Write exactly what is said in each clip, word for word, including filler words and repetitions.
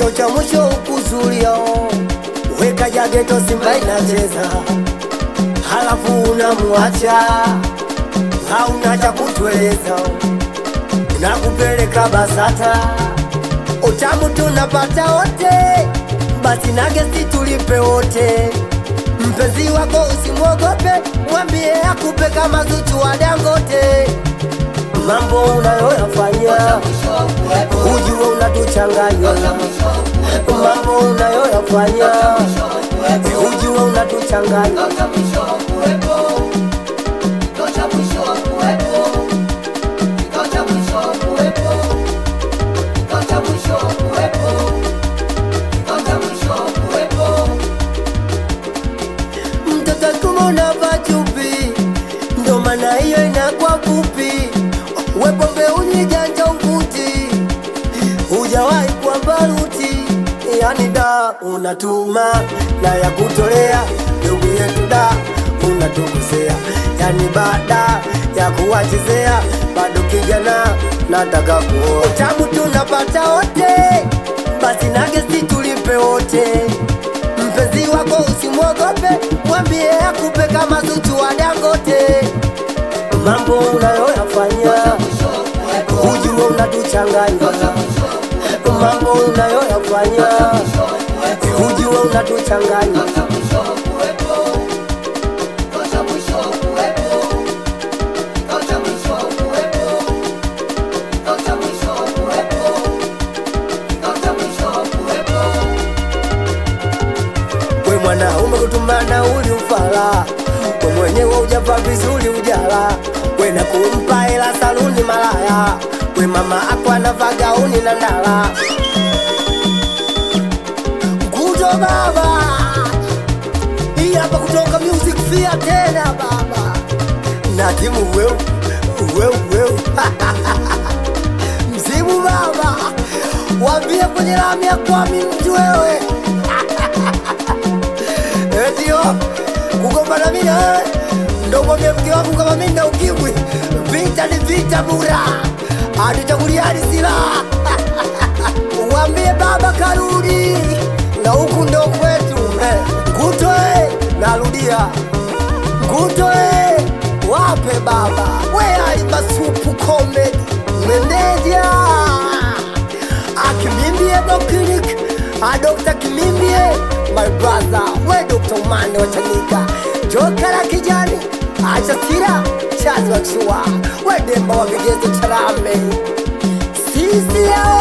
Mwisho cha mwisho ukuzulia, weka jageto Simba inacheza, halafu unamuacha, hauna cha kutueleza, nakupeleka BASATA, utamu tunapata wote, basi na gesti tulipe wote. Mpenzi wako usimwogope, mwambie akupe kama Zuchu wa Dangote. Mambo unayoyafanya ujue unatuchanganya, mambo unayoyafanya ujue unatuchanganya. Mtoto kumona pachupi, ndo maana hiyo inakuwa fupi. Wepombe unijanja ukuti, hujawahi kwa baruti. Yani da unatuma na ya kutolea, ndugu yetu da unatukosea. Yani baada ya kuwachezea, bado kijana nataka kuoa. Utamu tunapata wote, basi na gesti tulipe wote. Mpenzi wako usimwogope, mwambie akupe kama Zuchu wa Dangote. Mambo unayoyafanya ujue unatuchanganya, mambo unayoyafanya ujue unatuchanganya. We mwanaume kutumana uli ufala, we mwenyewe ujava vizuri ujala. We na kumpa hela saluni malaya, we mama ako anavaa gauni na ndala. Kuto baba, hii hapa kutoka Music Fia tena baba, na timu weu, weu, weu. Mzimu baba, wambie kwenye lami ya kwa mtu wewe. Etio, kugombana mimi na wewe, ndo mwambie mke wangu kama mimi na ukimwi. Vita ni vita bura, hatuchagulia silaha. Wambie baba karudi, na huku ndo kwetu. Ngutoe, narudia Ngutoe, wape baba. We Alimba Supu Comedy meneja Akimimbie Dokinik, a Doctor Kimimbie, my brother. We Doctor Mane Watanika, Joka la kijani, acha sira, chazi wakishua. We Demba wa vigezo charame, sisi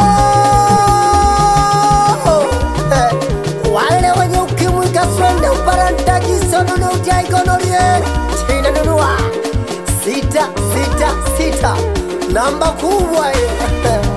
yao wale wenye ukimwi kaswende uparantaji sono na ujai gonorie. China nunua sita sita sita, namba kubwa ye.